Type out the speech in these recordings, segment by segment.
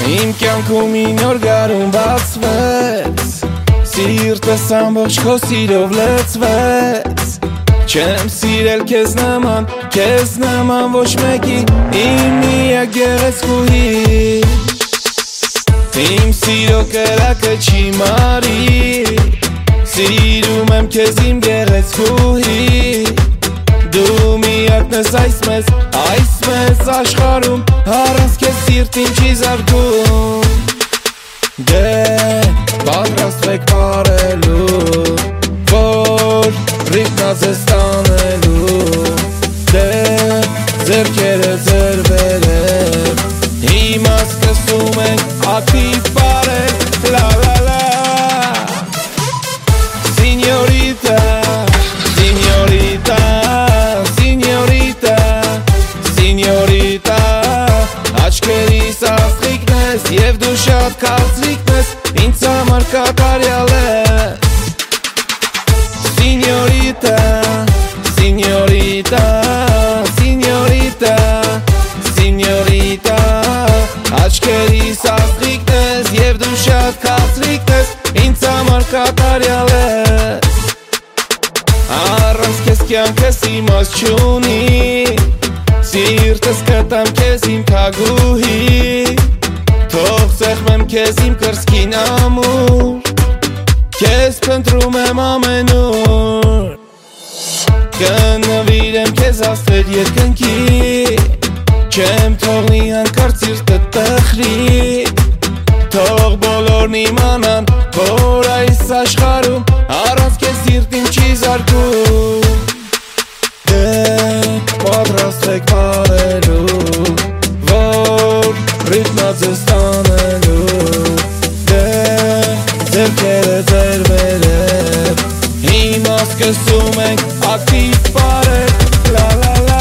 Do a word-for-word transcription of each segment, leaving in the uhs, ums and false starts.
Իմ կյանքում ինь օր գարուն բացվեց, սիրտս ամբողջ քո սիրով լեցվեց։ Չեմ սիրել քեզ նման, քեզ նման ոչ մեկի, իմ միակ գեղեցկուհի։ Իմ սիրո կրակը չի մարի, սիրում եմ քեզ իմ գեղեցկուհի։ Դու միակն ես այս մեզ, այս մեզ աշխարհում, առանց քեզ սիրտին չի զարկում։ Դե պատրաստվեք բարելու, որ ռիթմը ձեզ տանելու։ Դե ձեռքերը ձեր վերև, հիմա սկսում ենք ակտիվ բարել, լա լա լա։ Սինյորիտա, սինյորիտա, սինյորիտա, աչքերիս աստղիկն ես և դու շատ քաղցրիկն ես, ինձ համար կատարյալ ես։ Սինյորիտա, սինյորիտա, սինյորիտա, սինյորիտա, աչքերիս աստղիկն ես և դու շատ քաղցրիկն ես, ինձ համար կատարյալ ես։ Առանց քեզ կյանքս իմաստ չունի, սիրտս կտամ քեզ իմ թագուհի, թող սեղմեմ քեզ իմ կրծքին ամուր, քեզ փնտրում եմ ամենուր։ Կնվիրեմ քեզ աստղեր երկնքի, չեմ թողնի հանկարծ սիրտը տխրի, թող բոլորն իմանան, որ այս աշխարհում առանց քեզ սիրտին չի զարկում։ Պատրաստվեք բարելու, որ ռիթմը ձեզ տանելու։ Դե ձեռքերը ձեր վերև, հիմա սկսում ենք ակտիվ բարել, լա լա լա։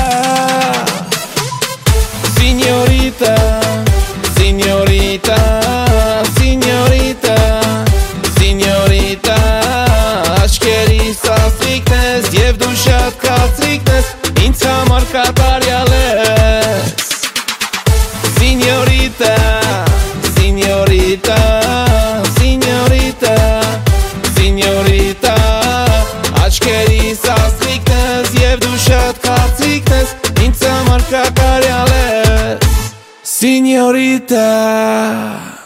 Սինյորիտա, սինյորիտա, սինյորիտա, սինյորիտա, աչքերիս աստղիկն ես և դու շատ քաղցրիկն ես, ինձ համար կատարյալ ես։ Սինյորիտա, սինյորիտա, սինյորիտա, սինյորիտա, աչքերիս աստղիկն ես և դու շատ քաղցրիկն ես, ինձ համար կատարյալ ես։ Սինյորիտա